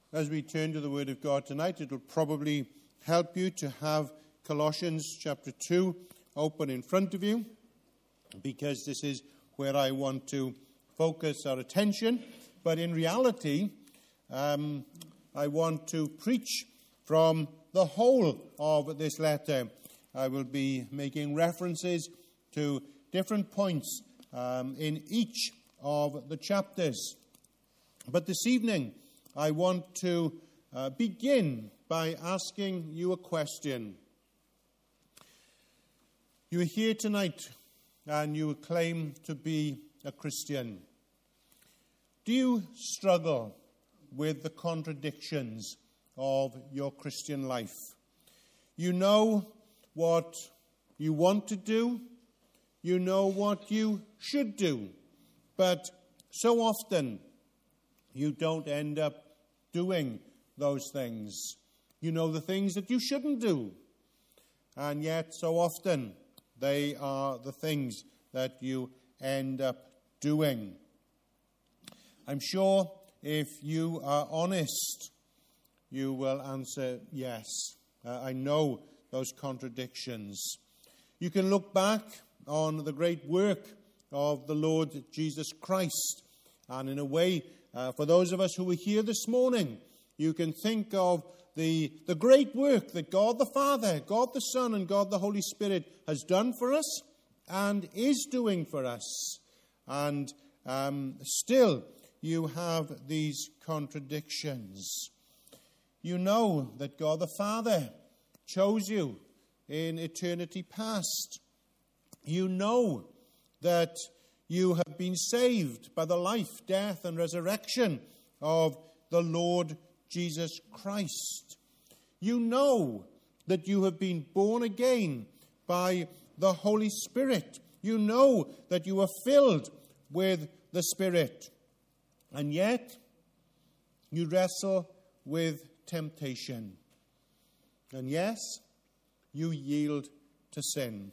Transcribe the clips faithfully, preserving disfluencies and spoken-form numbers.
As we turn to the Word of God tonight, it will probably help you to have Colossians chapter two open in front of you, because this is where I want to focus our attention. But in reality, um, I want to preach from the whole of this letter. I will be making references to different points um, in each of the chapters. But this evening, I want to uh, begin by asking you a question. You are here tonight and you claim to be a Christian. Do you struggle with the contradictions of your Christian life? You know what you want to do, you know what you should do, but so often you don't end up doing those things. You know the things that you shouldn't do, and yet so often they are the things that you end up doing. I'm sure if you are honest, you will answer yes. Uh, I know those contradictions. You can look back on the great work of the Lord Jesus Christ, and in a way, uh, for those of us who are here this morning, you can think of the, the great work that God the Father, God the Son, and God the Holy Spirit has done for us and is doing for us. And um, still, you have these contradictions. You know that God the Father chose you in eternity past. You know that you have been saved by the life, death, and resurrection of the Lord Jesus Christ. You know that you have been born again by the Holy Spirit. You know that you are filled with the Spirit. And yet, you wrestle with temptation. And yes, you yield to sin.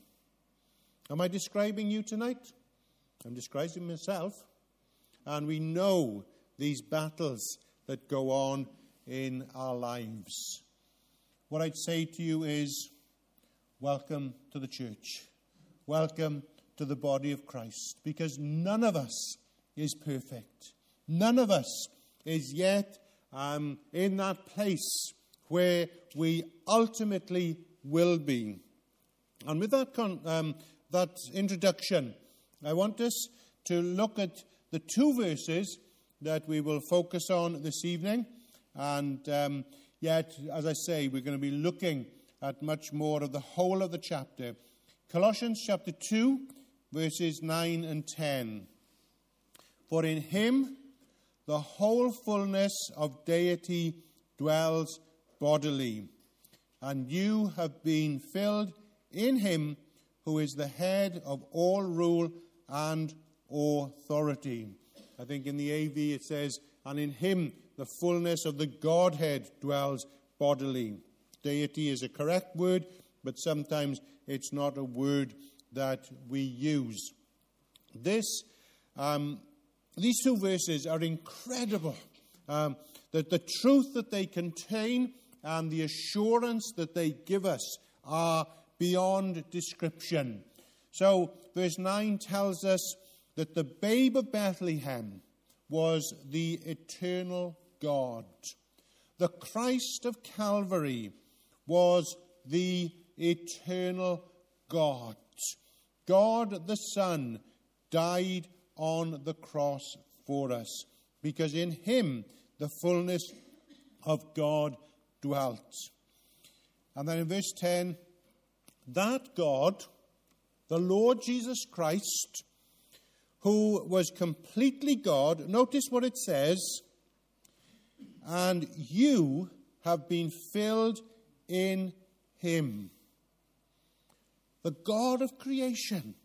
Am I describing you tonight? I'm describing myself. And we know these battles that go on in our lives. What I'd say to you is, welcome to the church. Welcome to the body of Christ. Because none of us is perfect. None of us is yet um, in that place where we ultimately will be. And with that, con- um, that introduction, I want us to look at the two verses that we will focus on this evening. And um, yet, as I say, we're going to be looking at much more of the whole of the chapter. Colossians chapter two, verses nine and ten. For in him the whole fullness of deity dwells bodily, and you have been filled in him who is the head of all rule and authority. I think in the A V it says, and in him the fullness of the Godhead dwells bodily. Deity is a correct word, but sometimes it's not a word that we use. This, um, these two verses are incredible. Um, that the truth that they contain and the assurance that they give us are beyond description. So, verse nine tells us that the babe of Bethlehem was the eternal God. The Christ of Calvary was the eternal God. God the Son died on the cross for us, because in him the fullness of God dwelt. And then in verse ten, that God, the Lord Jesus Christ, who was completely God, notice what it says, and you have been filled in him. The God of creation,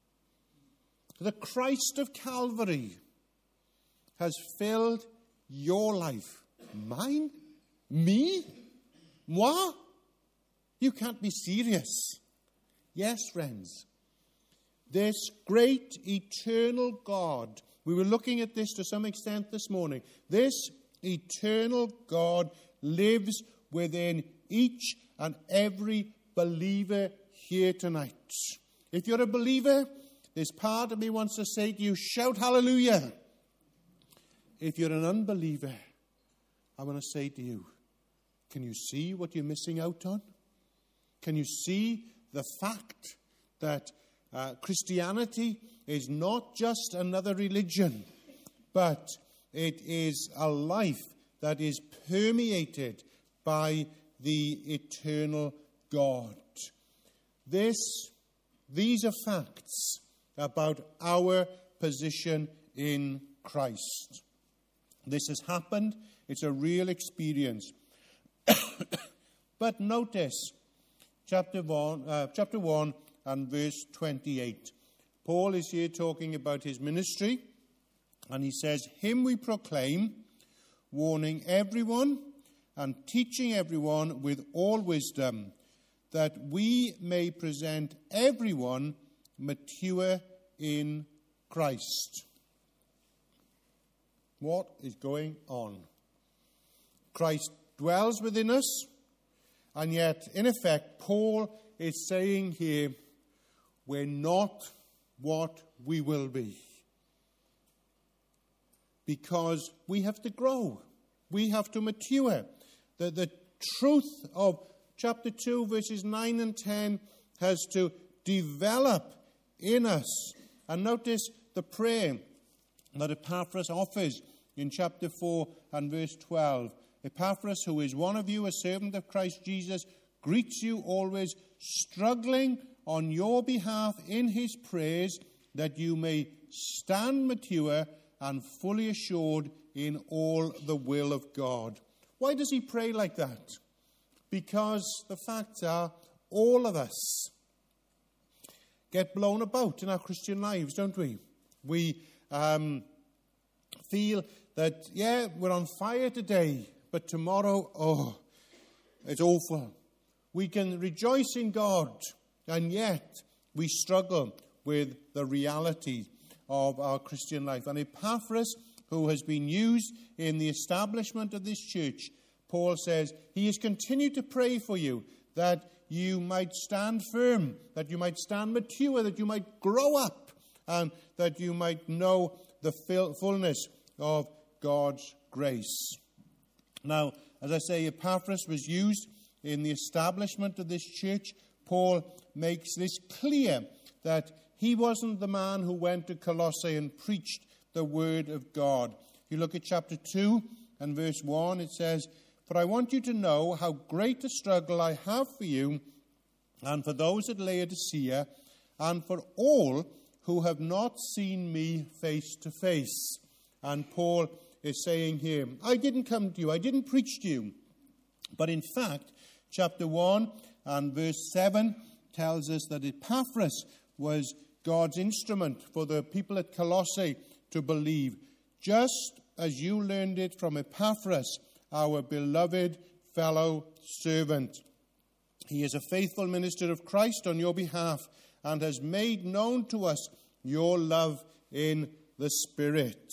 the Christ of Calvary, has filled your life. Mine? Me? Moi? You can't be serious. Yes, friends. This great eternal God, we were looking at this to some extent this morning. This eternal God lives within each and every believer here tonight. If you're a believer, this part of me wants to say to you, shout hallelujah. If you're an unbeliever, I want to say to you, can you see what you're missing out on? Can you see the fact that uh, Christianity is not just another religion, but it is a life that is permeated by the eternal God. This, these are facts about our position in Christ. This has happened. It's a real experience. But notice chapter one, uh, chapter one and verse twenty-eight. Paul is here talking about his ministry, and he says, "Him we proclaim, warning everyone and teaching everyone with all wisdom, that we may present everyone mature in Christ." What is going on? Christ dwells within us, and yet, in effect, Paul is saying here, we're not what we will be. Because we have to grow. We have to mature. The, the truth of chapter two, verses nine and ten has to develop in us. And notice the prayer that Epaphras offers in chapter four and verse twelve. Epaphras, who is one of you, a servant of Christ Jesus, greets you always, struggling on your behalf in his prayers, that you may stand mature and fully assured in all the will of God. Why does he pray like that? Because the facts are, all of us get blown about in our Christian lives, don't we? We um, feel that, yeah, we're on fire today, but tomorrow, oh, it's awful. We can rejoice in God, and yet we struggle with the reality of our Christian life. And Epaphras, who has been used in the establishment of this church, Paul says, he has continued to pray for you, that you might stand firm, that you might stand mature, that you might grow up, and that you might know the fullness of God's grace. Now, as I say, Epaphras was used in the establishment of this church. Paul makes this clear, that he wasn't the man who went to Colossae and preached the word of God. You look at chapter two and verse one, it says, "For I want you to know how great a struggle I have for you, and for those at Laodicea, and for all who have not seen me face to face." And Paul is saying here, I didn't come to you, I didn't preach to you. But in fact, chapter one and verse seven tells us that Epaphras was God's instrument for the people at Colossae to believe, just as you learned it from Epaphras, our beloved fellow servant. He is a faithful minister of Christ on your behalf, and has made known to us your love in the Spirit.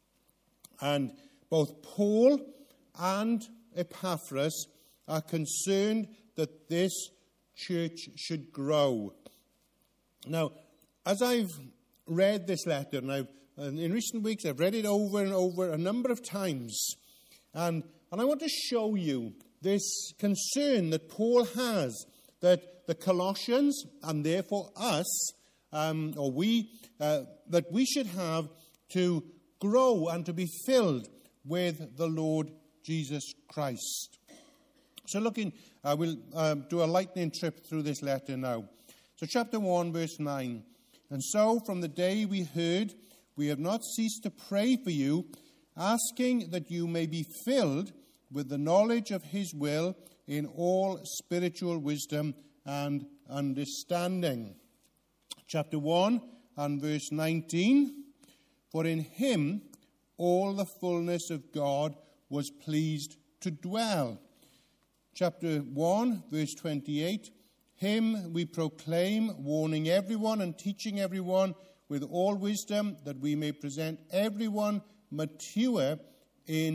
And both Paul and Epaphras are concerned that this church should grow. Now, as I've read this letter, and I've, and in recent weeks I've read it over and over a number of times, and, and I want to show you this concern that Paul has, that the Colossians, and therefore us, um, or we, uh, that we should have to grow and to be filled with the Lord Jesus Christ. So looking, uh, we'll um, do a lightning trip through this letter now. So chapter one, verse nine. "And so from the day we heard, we have not ceased to pray for you, asking that you may be filled with the knowledge of his will in all spiritual wisdom and understanding." Chapter one and verse nineteen. "For in him all the fullness of God was pleased to dwell." Chapter one, verse twenty-eight. "Him we proclaim, warning everyone and teaching everyone with all wisdom, that we may present everyone mature in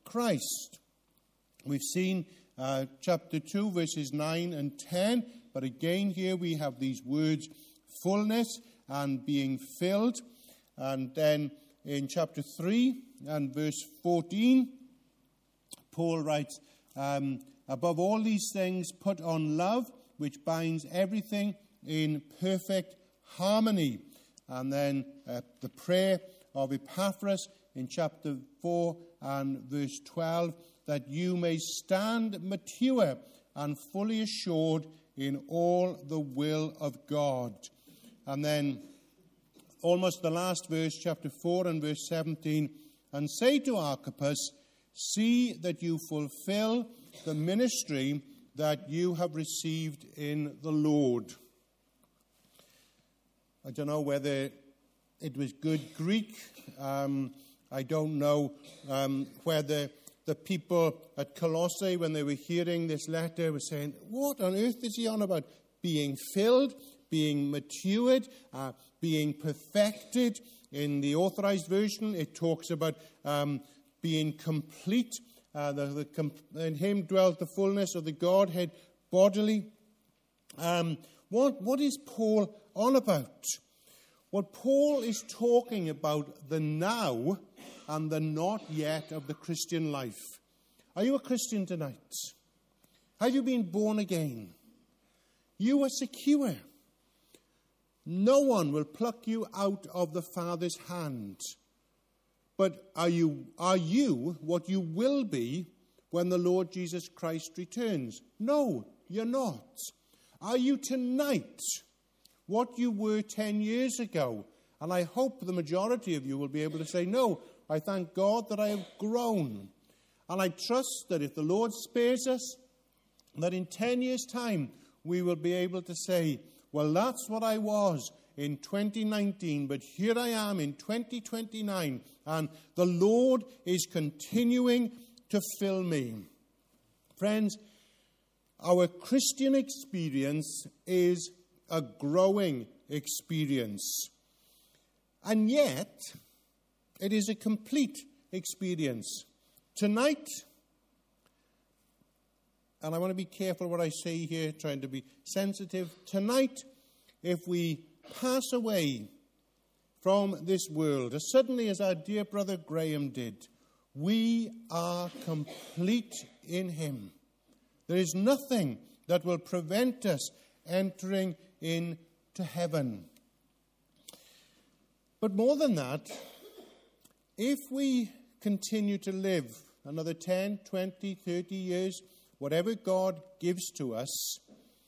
Christ. We've seen uh, chapter two, verses nine and ten, but again here we have these words, fullness and being filled. And then in chapter three and verse fourteen, Paul writes, um, above all these things, put on love, which binds everything in perfect harmony. And then uh, the prayer of Epaphras in chapter four and verse twelve, that you may stand mature and fully assured in all the will of God. And then almost the last verse, chapter four and verse seventeen, and say to Archippus, see that you fulfill the ministry that you have received in the Lord. I don't know whether it was good Greek. Um, I don't know um, whether the people at Colossae, when they were hearing this letter, were saying, what on earth is he on about? Being filled, being matured, uh, being perfected. In the Authorized Version, it talks about um, being complete. Uh, the, the com- in him dwelt the fullness of the Godhead bodily. Um, what, what is Paul on about? Well, Paul is talking about the now and the not yet of the Christian life. Are you a Christian tonight? Have you been born again? You are secure. No one will pluck you out of the Father's hand. But are you, are you what you will be when the Lord Jesus Christ returns? No, you're not. Are you tonight what you were ten years ago? And I hope the majority of you will be able to say, no, I thank God that I have grown. And I trust that if the Lord spares us, that in ten years' time we will be able to say, well, that's what I was in twenty nineteen, but here I am in twenty twenty-nine, and the Lord is continuing to fill me. Friends, our Christian experience is a growing experience. And yet, it is a complete experience. Tonight, and I want to be careful what I say here, trying to be sensitive. Tonight, if we pass away from this world, as suddenly as our dear brother Graham did, we are complete in him. There is nothing that will prevent us entering into heaven. But more than that, if we continue to live another ten, twenty, thirty years, whatever God gives to us,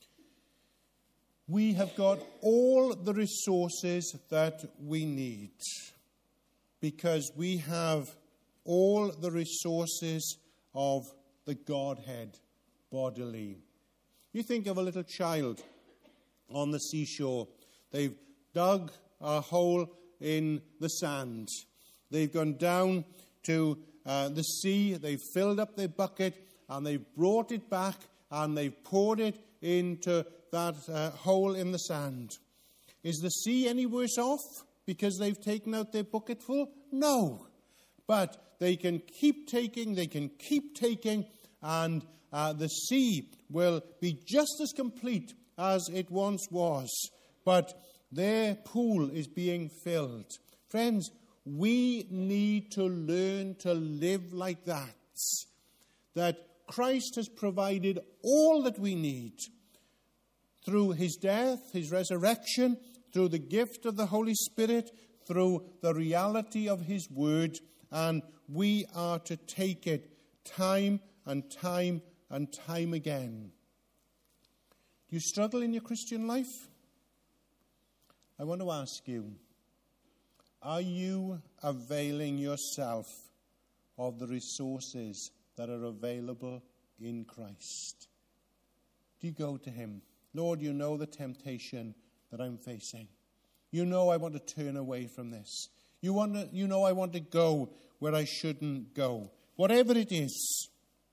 we have got all the resources that we need, because we have all the resources of the Godhead bodily. You think of a little child on the seashore. They've dug a hole in the sand. They've gone down to uh, the sea. They've filled up their bucket and they've brought it back and they've poured it into that uh, hole in the sand. Is the sea any worse off because they've taken out their bucket full? No. But they can keep taking, they can keep taking, and uh, the sea will be just as complete as it once was. But their pool is being filled. Friends, we need to learn to live like that. That Christ has provided all that we need through his death, his resurrection, through the gift of the Holy Spirit, through the reality of his word, and we are to take it time and time and time again. Do you struggle in your Christian life? I want to ask you, are you availing yourself of the resources that are available in Christ? Do you go to him? Lord, you know the temptation that I'm facing. You know I want to turn away from this. You want to, you know I want to go where I shouldn't go. Whatever it is,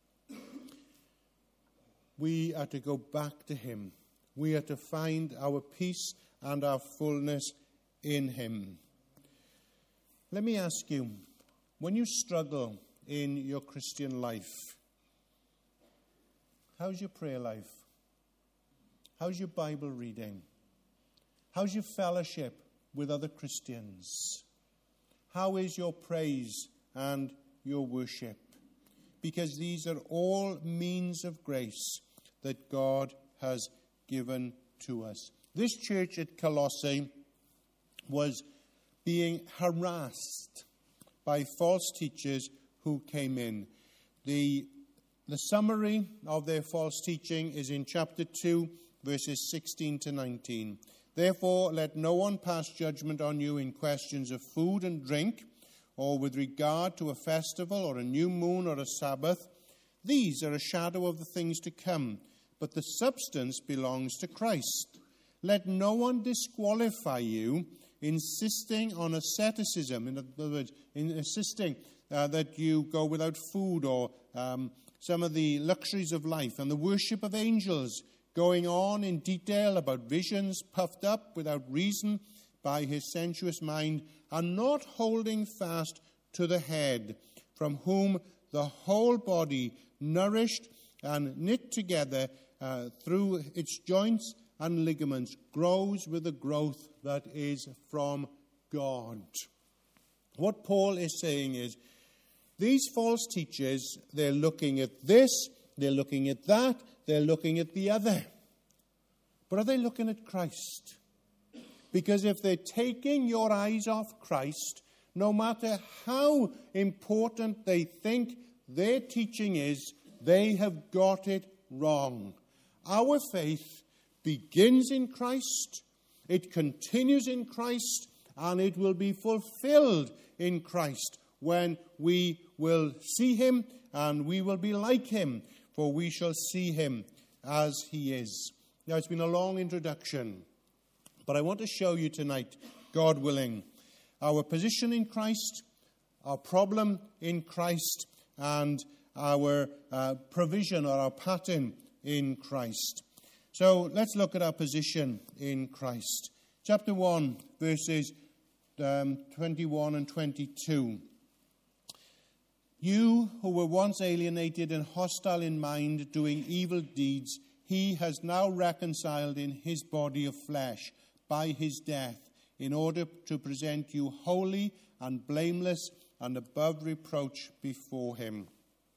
we are to go back to him. We are to find our peace and our fullness in him. Let me ask you, when you struggle in your Christian life? How's your prayer life? How's your Bible reading? How's your fellowship with other Christians? How is your praise and your worship? Because these are all means of grace that God has given to us. This church at Colossae was being harassed by false teachers who came in. The, the summary of their false teaching is in chapter two, verses sixteen to nineteen. Therefore, let no one pass judgment on you in questions of food and drink, or with regard to a festival, or a new moon, or a Sabbath. These are a shadow of the things to come, but the substance belongs to Christ. Let no one disqualify you, insisting on asceticism, in other words, in insisting uh, that you go without food, or um, some of the luxuries of life, and the worship of angels, going on in detail about visions, puffed up without reason by his sensuous mind, and not holding fast to the head, from whom the whole body, nourished and knit together uh, through its joints and ligaments, grows with the growth that is from God. What Paul is saying is, these false teachers, they're looking at this, they're looking at that, they're looking at the other. But are they looking at Christ? Because if they're taking your eyes off Christ, no matter how important they think their teaching is, they have got it wrong. Our faith begins in Christ, it continues in Christ, and it will be fulfilled in Christ when we will see him and we will be like him, for we shall see him as he is. Now, it's been a long introduction, but I want to show you tonight, God willing, our position in Christ, our problem in Christ, and our uh, provision or our pattern in Christ. So let's look at our position in Christ. Chapter one, verses um, twenty-one and twenty-two. You who were once alienated and hostile in mind, doing evil deeds, he has now reconciled in his body of flesh by his death, in order to present you holy and blameless and above reproach before him.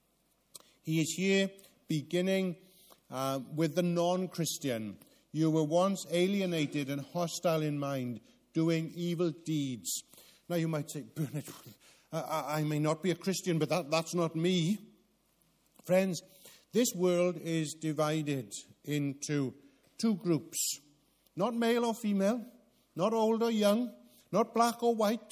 He is here beginning uh, with the non-Christian. You were once alienated and hostile in mind, doing evil deeds. Now you might say, Bernard, I, I may not be a Christian, but that, that's not me. Friends, this world is divided into two groups. Not male or female, not old or young, not black or white.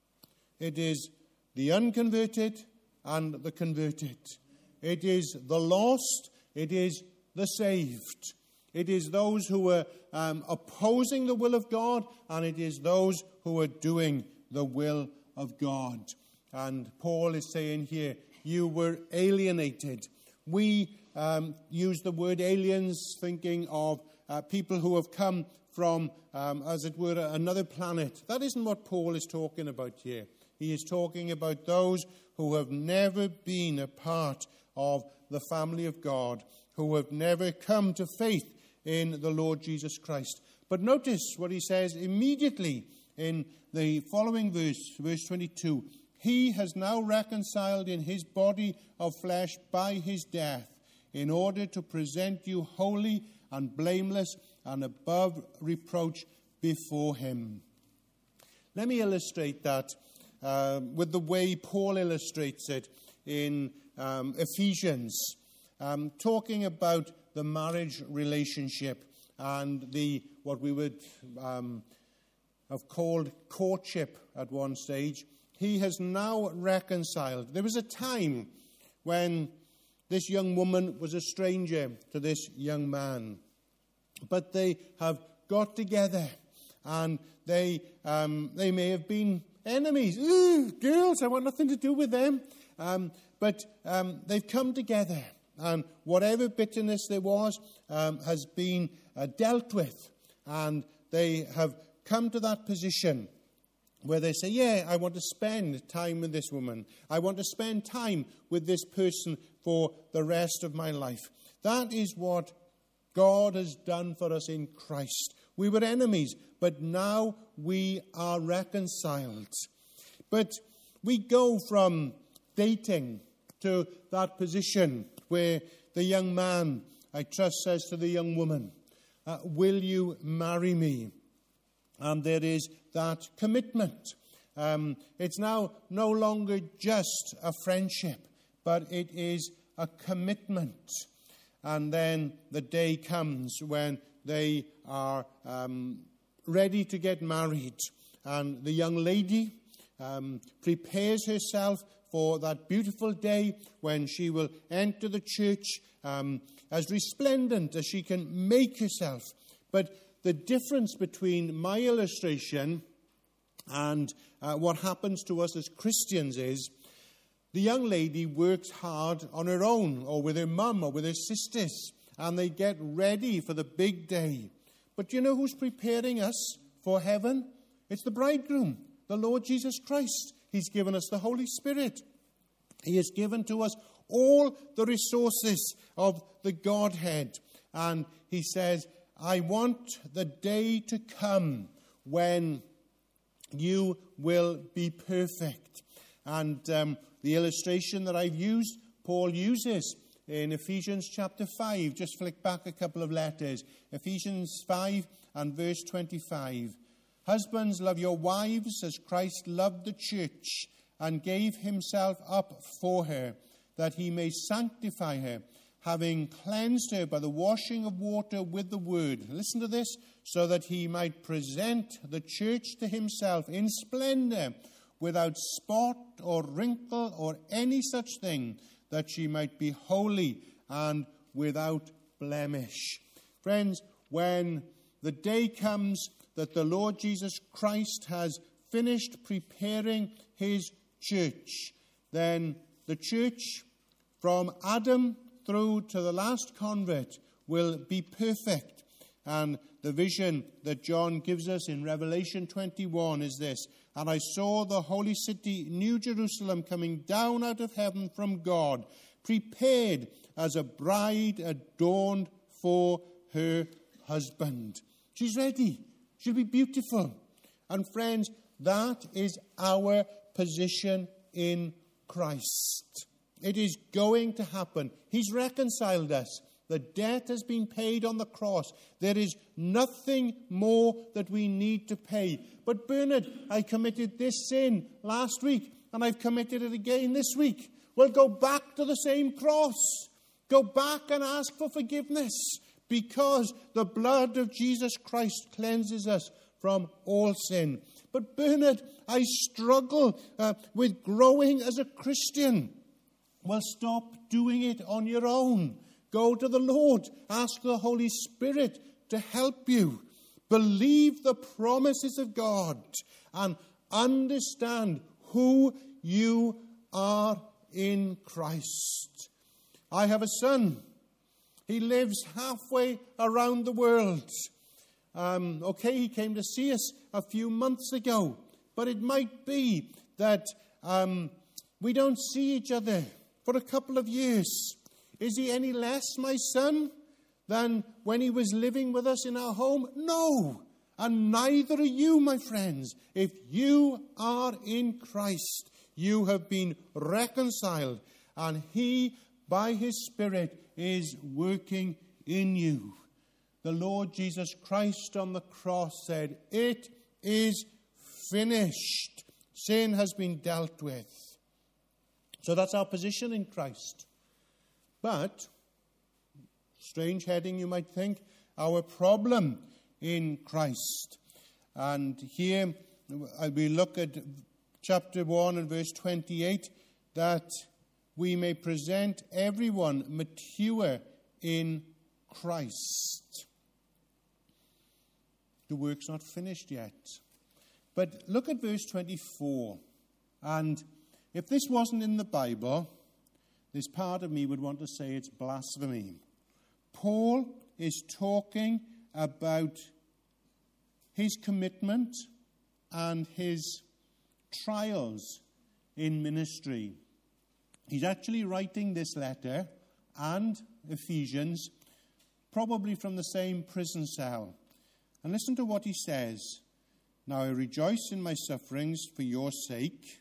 It is the unconverted and the converted. It is the lost, it is the saved. It is those who are um, opposing the will of God, and it is those who are doing the will of God. And Paul is saying here, you were alienated. We um, use the word aliens thinking of uh, people who have come from, um, as it were, another planet. That isn't what Paul is talking about here. He is talking about those who have never been a part of the family of God, who have never come to faith in the Lord Jesus Christ. But notice what he says immediately in the following verse, verse twenty-two. He has now reconciled in his body of flesh by his death, in order to present you holy and blameless and above reproach before him. Let me illustrate that uh, with the way Paul illustrates it in um, Ephesians, um, talking about the marriage relationship and the what we would um, have called courtship at one stage. He has now reconciled. There was a time when this young woman was a stranger to this young man, but they have got together, and they um, they may have been enemies. Ooh, girls, I want nothing to do with them. Um, but um, they've come together, and whatever bitterness there was um, has been uh, dealt with, and they have come to that position where they say, yeah, I want to spend time with this woman. I want to spend time with this person for the rest of my life. That is what God has done for us in Christ. We were enemies, but now we are reconciled. But we go from dating to that position where the young man, I trust, says to the young woman, uh, will you marry me? And there is that commitment. Um, it's now no longer just a friendship, but it is a commitment. And then the day comes when they are um, ready to get married. And the young lady um, prepares herself for that beautiful day when she will enter the church um, as resplendent as she can make herself. But the difference between my illustration and uh, what happens to us as Christians is the young lady works hard on her own or with her mum or with her sisters, and they get ready for the big day. But do you know who's preparing us for heaven? It's the bridegroom, the Lord Jesus Christ. He's given us the Holy Spirit. He has given to us all the resources of the Godhead. And he says, I want the day to come when you will be perfect. And um, the illustration that I've used, Paul uses in Ephesians chapter five. Just flick back a couple of letters. Ephesians five and verse twenty-five. Husbands, love your wives as Christ loved the church and gave himself up for her, that he may sanctify her, having cleansed her by the washing of water with the word. Listen to this. So that he might present the church to himself in splendor, without spot or wrinkle or any such thing, that she might be holy and without blemish. Friends, when the day comes that the Lord Jesus Christ has finished preparing his church, then the church from Adam through to the last convert will be perfect. And the vision that John gives us in Revelation twenty-one is this. And I saw the holy city, New Jerusalem, coming down out of heaven from God, prepared as a bride adorned for her husband. She's ready. She'll be beautiful. And friends, that is our position in Christ. It is going to happen. He's reconciled us. The debt has been paid on the cross. There is nothing more that we need to pay. But Bernard, I committed this sin last week, and I've committed it again this week. Well, go back to the same cross. Go back and ask for forgiveness, because the blood of Jesus Christ cleanses us from all sin. But Bernard, I struggle uh, with growing as a Christian. Well, stop doing it on your own. Go to the Lord. Ask the Holy Spirit to help you. Believe the promises of God and understand who you are in Christ. I have a son. He lives halfway around the world. Um, okay, he came to see us a few months ago, but it might be that um, we don't see each other for a couple of years. Is he any less my son than when he was living with us in our home? No. And neither are you, my friends. If you are in Christ, you have been reconciled, and he, by his Spirit, is working in you. The Lord Jesus Christ on the cross said, it is finished. Sin has been dealt with. So that's our position in Christ. But, strange heading you might think, our problem in Christ. And here we look at chapter one and verse twenty-eight, that we may present everyone mature in Christ. The work's not finished yet. But look at verse twenty-four. And if this wasn't in the Bible, this part of me would want to say it's blasphemy. Paul is talking about his commitment and his trials in ministry. He's actually writing this letter and Ephesians probably from the same prison cell. And listen to what he says. Now I rejoice in my sufferings for your sake.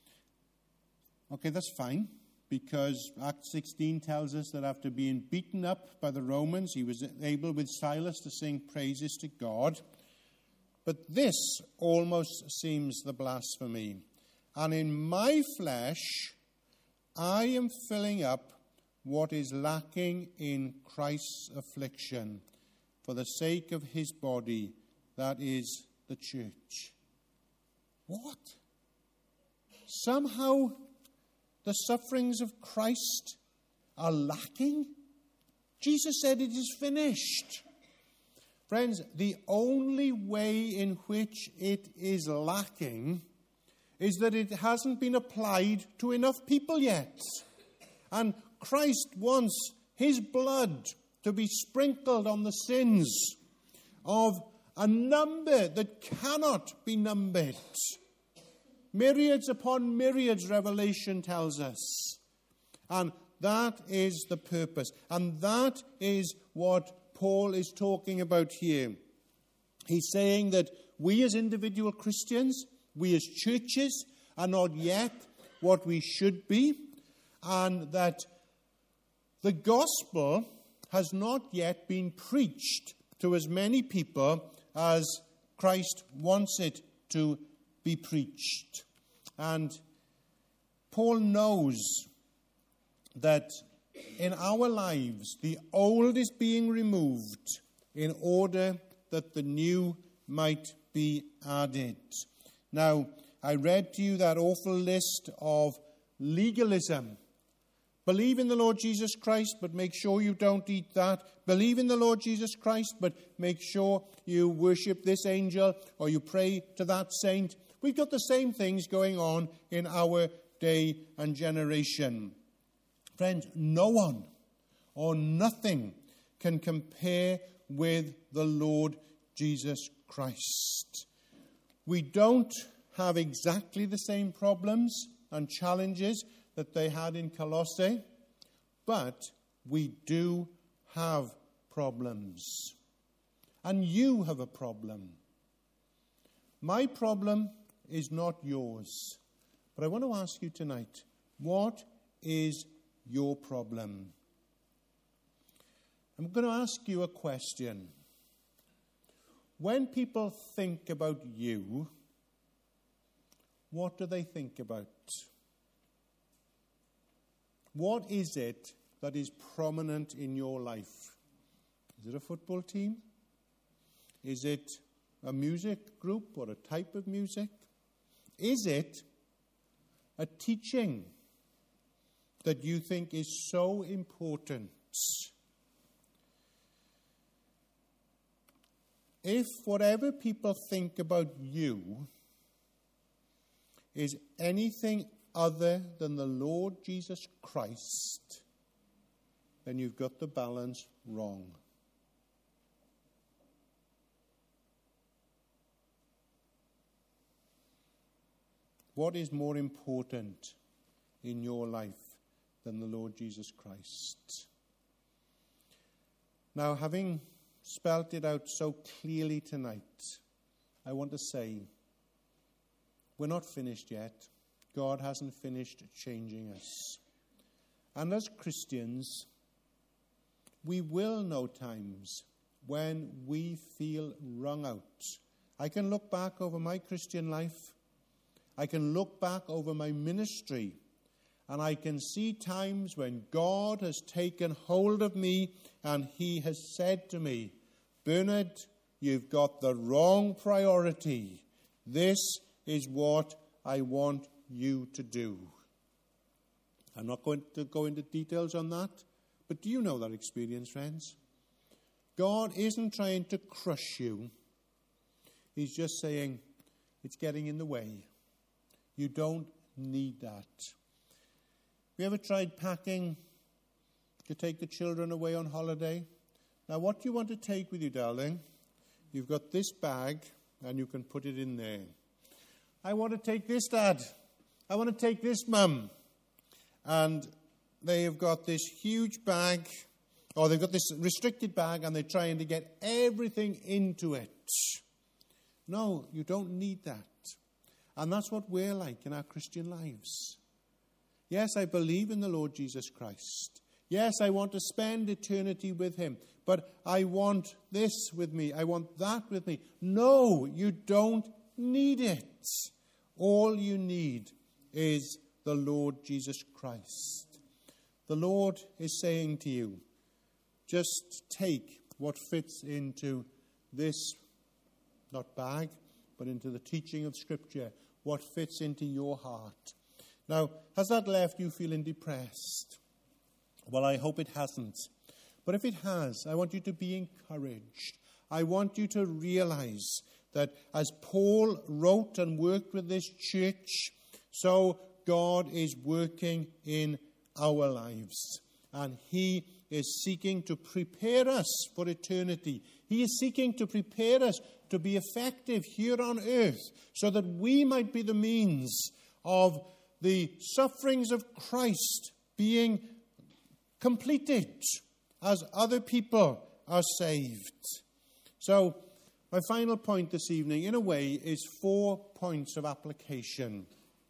Okay, that's fine, because Acts sixteen tells us that after being beaten up by the Romans, he was able with Silas to sing praises to God. But this almost seems the blasphemy. And in my flesh, I am filling up what is lacking in Christ's affliction for the sake of his body, that is the church. What? Somehow the sufferings of Christ are lacking? Jesus said it is finished. Friends, the only way in which it is lacking is that it hasn't been applied to enough people yet. And Christ wants his blood to be sprinkled on the sins of a number that cannot be numbered. Myriads upon myriads, Revelation tells us. And that is the purpose. And that is what Paul is talking about here. He's saying that we as individual Christians, we as churches, are not yet what we should be, and that the gospel has not yet been preached to as many people as Christ wants it to be preached. And Paul knows that in our lives, the old is being removed in order that the new might be added. Now, I read to you that awful list of legalism. Believe in the Lord Jesus Christ, but make sure you don't eat that. Believe in the Lord Jesus Christ, but make sure you worship this angel or you pray to that saint. We've got the same things going on in our day and generation. Friends, no one or nothing can compare with the Lord Jesus Christ. We don't have exactly the same problems and challenges that they had in Colossae, but we do have problems. And you have a problem. My problem is not yours. But I want to ask you tonight, what is your problem? I'm going to ask you a question. When people think about you, what do they think about? What is it that is prominent in your life? Is it a football team? Is it a music group or a type of music? Is it a teaching that you think is so important? If whatever people think about you is anything other than the Lord Jesus Christ, then you've got the balance wrong. What is more important in your life than the Lord Jesus Christ? Now, having spelt it out so clearly tonight, I want to say, we're not finished yet. God hasn't finished changing us. And as Christians, we will know times when we feel wrung out. I can look back over my Christian life. I can look back over my ministry, and I can see times when God has taken hold of me and he has said to me, Bernard, you've got the wrong priority. This is what I want you to do. I'm not going to go into details on that, but do you know that experience, friends? God isn't trying to crush you. He's just saying, it's getting in the way. You don't need that. Have you ever tried packing to take the children away on holiday? Now, what do you want to take with you, darling? You've got this bag, and you can put it in there. I want to take this, Dad. I want to take this, Mum. And they have got this huge bag, or they've got this restricted bag, and they're trying to get everything into it. No, you don't need that. And that's what we're like in our Christian lives. Yes, I believe in the Lord Jesus Christ. Yes, I want to spend eternity with him. But I want this with me. I want that with me. No, you don't need it. All you need is the Lord Jesus Christ. The Lord is saying to you, just take what fits into this, not bag, but into the teaching of Scripture, what fits into your heart. Now, has that left you feeling depressed? Well, I hope it hasn't. But if it has, I want you to be encouraged. I want you to realize that as Paul wrote and worked with this church, so God is working in our lives. And he is seeking to prepare us for eternity. He is seeking to prepare us to be effective here on earth so that we might be the means of the sufferings of Christ being completed as other people are saved. So, my final point this evening, in a way, is four points of application.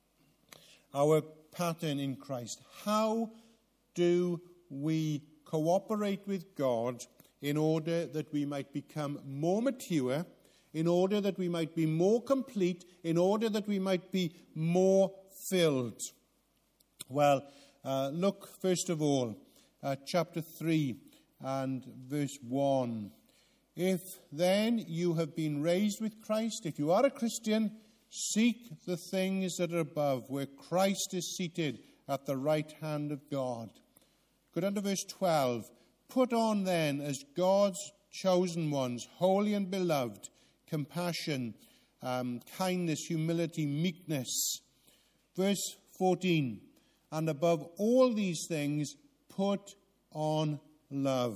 Our pattern in Christ. How do we cooperate with God in order that we might become more mature, in order that we might be more complete, in order that we might be more filled? Well, uh, look first of all at chapter three and verse one. If then you have been raised with Christ, if you are a Christian, seek the things that are above, where Christ is seated at the right hand of God. Go down to verse twelve. Put on then, as God's chosen ones, holy and beloved, compassion, um, kindness, humility, meekness. Verse fourteen. And above all these things, put on love.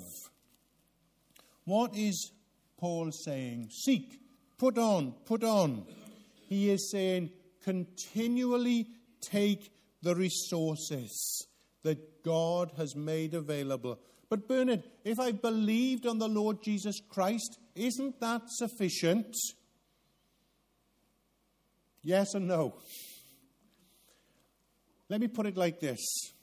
What is Paul saying? Seek, put on, put on. He is saying, continually take the resources that God has made available. But Bernard, if I believed on the Lord Jesus Christ, isn't that sufficient? Yes and no. Let me put it like this.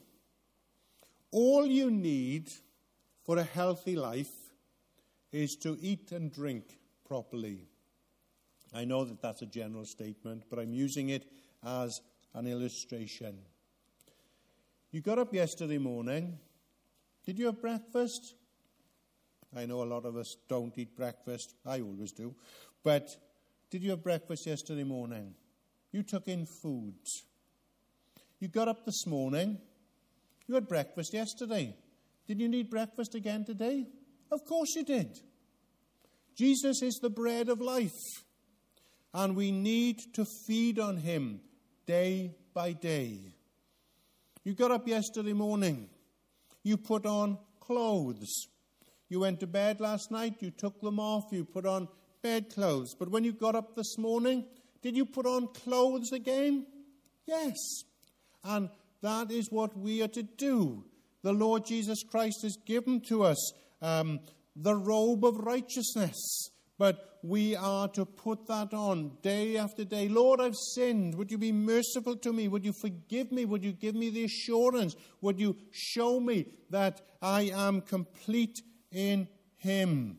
All you need for a healthy life is to eat and drink properly. I know that that's a general statement, but I'm using it as an illustration. You got up yesterday morning. Did you have breakfast? I know a lot of us don't eat breakfast. I always do. But did you have breakfast yesterday morning? You took in food. You got up this morning. You had breakfast yesterday. Did you need breakfast again today? Of course you did. Jesus is the bread of life. And we need to feed on him day by day. You got up yesterday morning. You put on clothes. You went to bed last night. You took them off. You put on bed clothes. But when you got up this morning, did you put on clothes again? Yes. And that is what we are to do. The Lord Jesus Christ has given to us um, the robe of righteousness. But we are to put that on day after day. Lord, I've sinned. Would you be merciful to me? Would you forgive me? Would you give me the assurance? Would you show me that I am complete in him?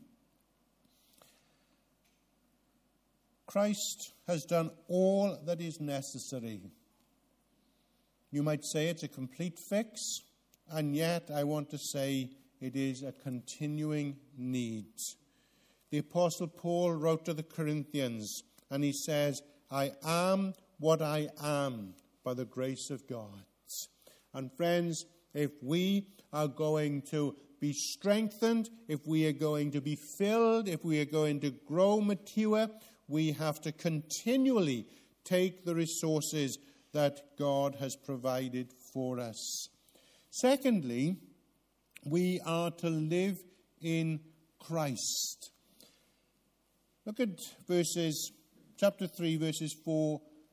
Christ has done all that is necessary. You might say it's a complete fix, and yet I want to say it is a continuing need. The Apostle Paul wrote to the Corinthians, and he says, I am what I am by the grace of God. And friends, if we are going to be strengthened, if we are going to be filled, if we are going to grow mature, we have to continually take the resources that God has provided for us. Secondly, we are to live in Christ. Look at verses, chapter three, verses four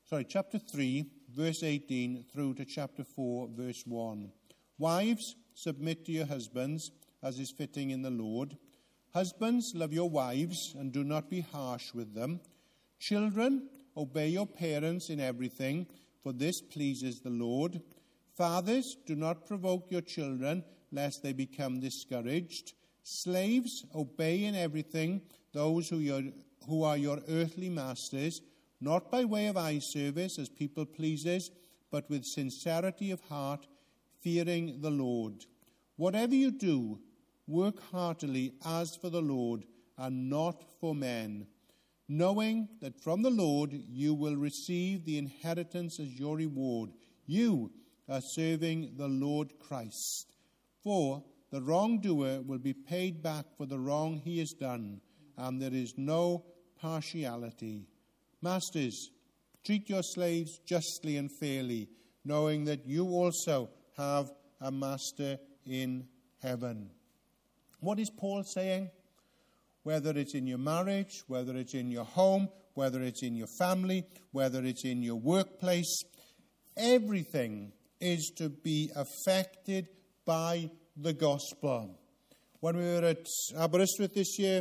sorry, chapter three, verse eighteen, through to chapter four, verse one. Wives, submit to your husbands, as is fitting in the Lord. Husbands, love your wives, and do not be harsh with them. Children, obey your parents in everything, for this pleases the Lord. Fathers, do not provoke your children, lest they become discouraged. Slaves, obey in everything those who, your, who are your earthly masters, not by way of eye service as people pleasers, but with sincerity of heart, fearing the Lord. Whatever you do, work heartily as for the Lord, and not for men, knowing that from the Lord you will receive the inheritance as your reward. You are serving the Lord Christ. For the wrongdoer will be paid back for the wrong he has done, and there is no partiality. Masters, treat your slaves justly and fairly, knowing that you also have a master in heaven. What is Paul saying? Whether it's in your marriage, whether it's in your home, whether it's in your family, whether it's in your workplace, everything is to be affected by the gospel. When we were at Aberystwyth this year,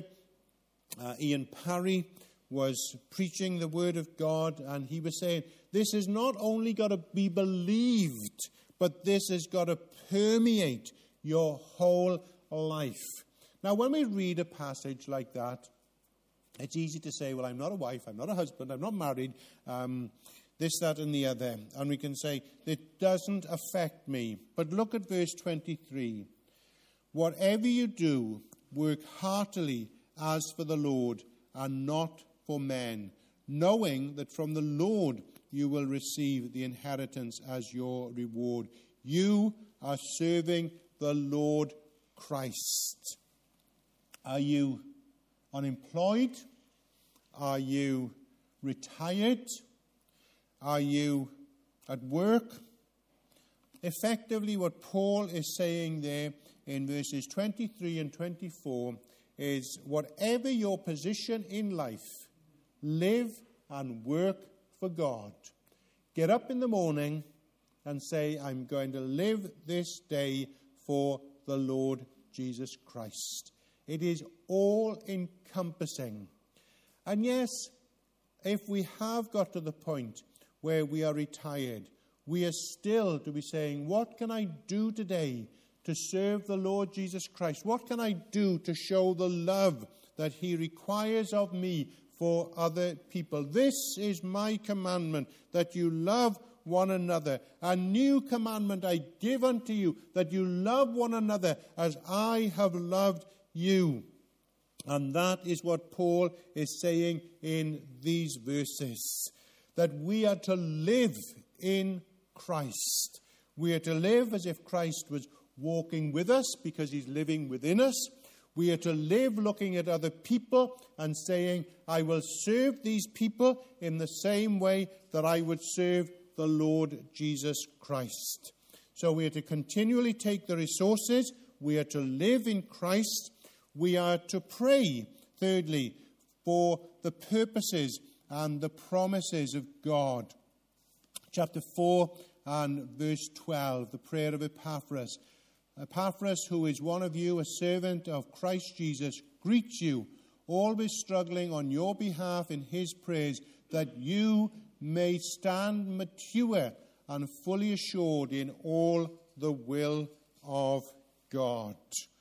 uh, Ian Parry was preaching the word of God, and he was saying, this has not only got to be believed, but this has got to permeate your whole life. Now, when we read a passage like that, it's easy to say, well, I'm not a wife, I'm not a husband, I'm not married, um, this, that, and the other. And we can say, it doesn't affect me. But look at verse twenty-three. Whatever you do, work heartily as for the Lord, and not for men, knowing that from the Lord you will receive the inheritance as your reward. You are serving the Lord Christ. Are you unemployed? Are you retired? Are you at work? Effectively, what Paul is saying there in verses twenty-three and twenty-four is, whatever your position in life, live and work for God. Get up in the morning and say, I'm going to live this day for the Lord Jesus Christ. It is all-encompassing. And yes, if we have got to the point where we are retired, we are still to be saying, what can I do today to serve the Lord Jesus Christ? What can I do to show the love that he requires of me for other people? This is my commandment, that you love one another. A new commandment I give unto you, that you love one another as I have loved you. And that is what Paul is saying in these verses, that we are to live in Christ. We are to live as if Christ was walking with us, because he's living within us. We are to live looking at other people and saying, I will serve these people in the same way that I would serve the Lord Jesus Christ. So we are to continually take the resources. We are to live in Christ. We are to pray, thirdly, for the purposes and the promises of God. Chapter four and verse twelve, the prayer of Epaphras. Epaphras, who is one of you, a servant of Christ Jesus, greets you, always struggling on your behalf in his prayers, that you may stand mature and fully assured in all the will of God.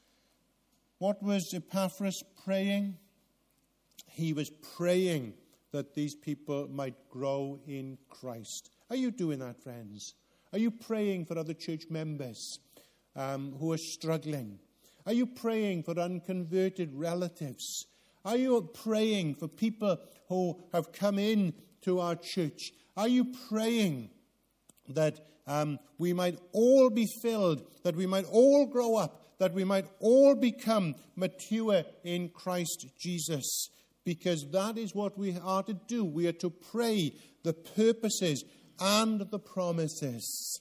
What was Epaphras praying? He was praying that these people might grow in Christ. Are you doing that, friends? Are you praying for other church members um, who are struggling? Are you praying for unconverted relatives? Are you praying for people who have come in to our church? Are you praying that um, we might all be filled, that we might all grow up, that we might all become mature in Christ Jesus? Because that is what we are to do. We are to pray the purposes and the promises.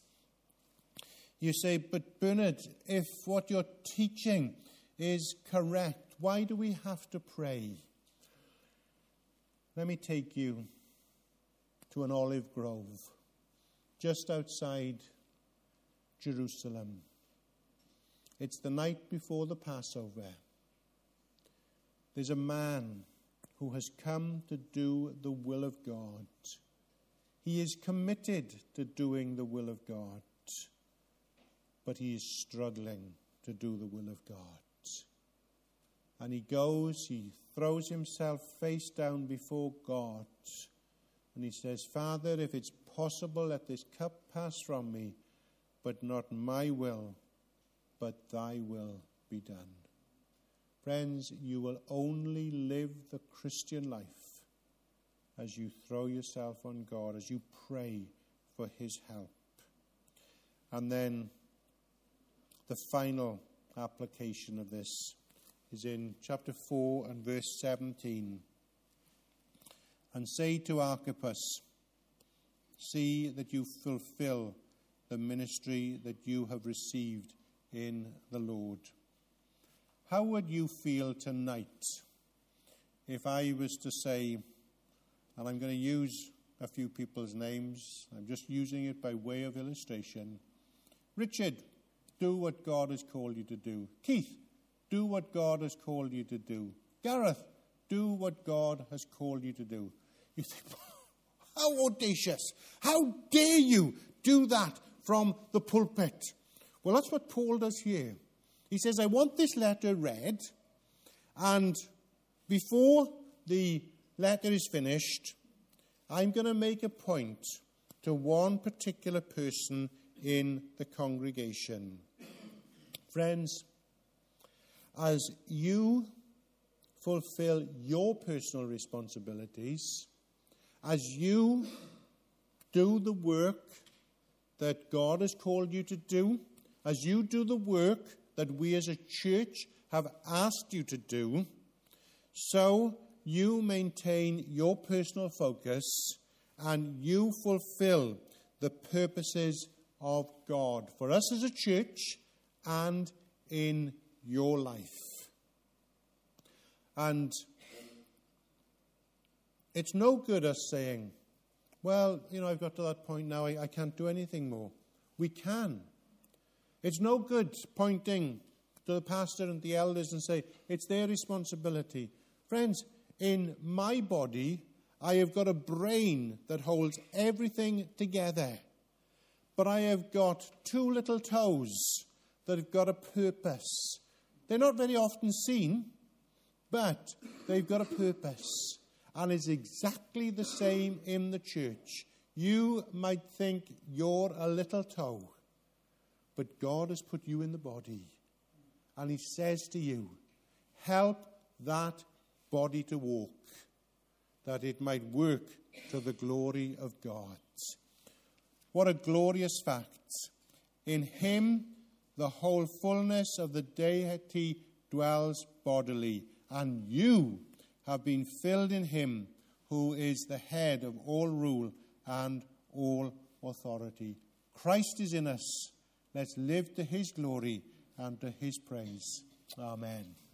You say, but Bernard, if what you're teaching is correct, why do we have to pray? Let me take you to an olive grove just outside Jerusalem. It's the night before the Passover. There's a man who has come to do the will of God. He is committed to doing the will of God, but he is struggling to do the will of God. And he goes, he throws himself face down before God, and he says, Father, if it's possible, let this cup pass from me, but not my will, but thy will be done. Friends, you will only live the Christian life as you throw yourself on God, as you pray for his help. And then the final application of this is in chapter four and verse seventeen. And say to Archippus, see that you fulfill the ministry that you have received in the Lord. How would you feel tonight if I was to say, and I'm going to use a few people's names, I'm just using it by way of illustration. Richard, do what God has called you to do. Keith, do what God has called you to do. Gareth, do what God has called you to do. You think, how audacious! How dare you do that from the pulpit? Well, that's what Paul does here. He says, I want this letter read, and before the letter is finished, I'm going to make a point to one particular person in the congregation. Friends, as you fulfill your personal responsibilities, as you do the work that God has called you to do, as you do the work that we as a church have asked you to do, so you maintain your personal focus and you fulfill the purposes of God for us as a church and in your life. And it's no good us saying, well, you know, I've got to that point now, I, I can't do anything more. We can. It's no good pointing to the pastor and the elders and say, it's their responsibility. Friends, in my body, I have got a brain that holds everything together. But I have got two little toes that have got a purpose. They're not very often seen, but they've got a purpose. And it's exactly the same in the church. You might think you're a little toe, but God has put you in the body. And he says to you, help that body to walk, that it might work to the glory of God. What a glorious fact. In him, the whole fullness of the deity dwells bodily, and you have been filled in him who is the head of all rule and all authority. Christ is in us. Let's live to his glory and to his praise. Amen.